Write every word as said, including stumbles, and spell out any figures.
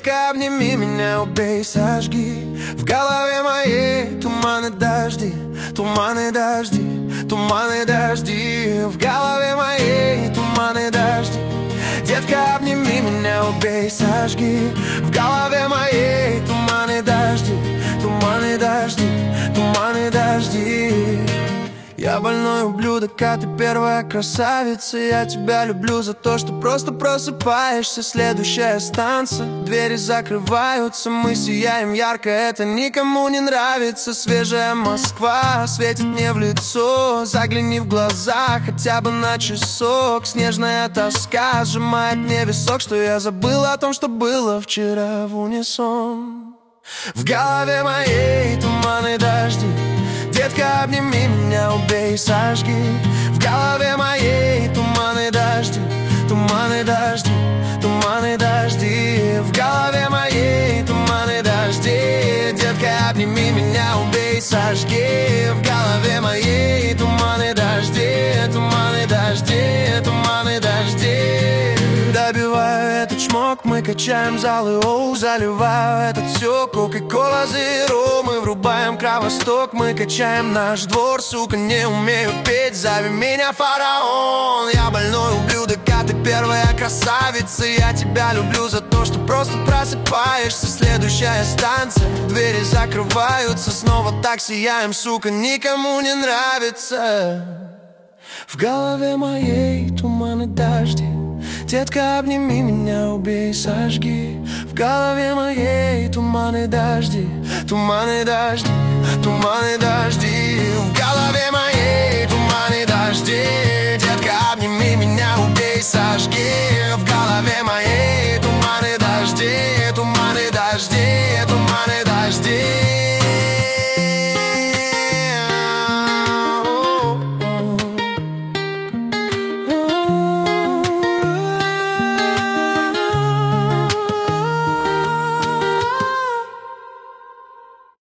Детка, обними меня, убей, сожги. В голове моей туманы дожди, туманы дожди, туманы дожди. В голове моей туманы дожди. Детка, обними меня, убей, сожги. В голове моей туманы дожди, туманы дожди, туманы дожди. Я больной ублюдок, а ты первая красавица. Я тебя люблю за то, что просто просыпаешься. Следующая станция, двери закрываются. Мы сияем ярко, это никому не нравится. Свежая Москва светит мне в лицо. Загляни в глаза хотя бы на часок. Снежная тоска сжимает мне висок, что я забыл о том, что было вчера в унисон. В голове моей туманы дожди. Детка, обними меня, убей, сожги. В голове моей туманы дожди, туманы дожди, туманы дожди. В голове моей туманы дожди. Детка, обними меня, убей, сожги. В голове моей туманы дожди, туманы дожди, туманы дожди. Добиваю этот чмок, мы качаем залы, оу. Заливаю этот сок, кока-кола зеро. Мы врубаем кровосток, мы качаем наш двор. Сука, не умею петь, зови меня фараон. Я больной ублюдок, а ты первая красавица. Я тебя люблю за то, что просто просыпаешься. Следующая станция, двери закрываются. Снова так сияем, сука, никому не нравится. В голове моей туманы дожди. Детка, обними меня, убей, сожги. В голове моей туманы дожди, туманы дожди, туманы дожди.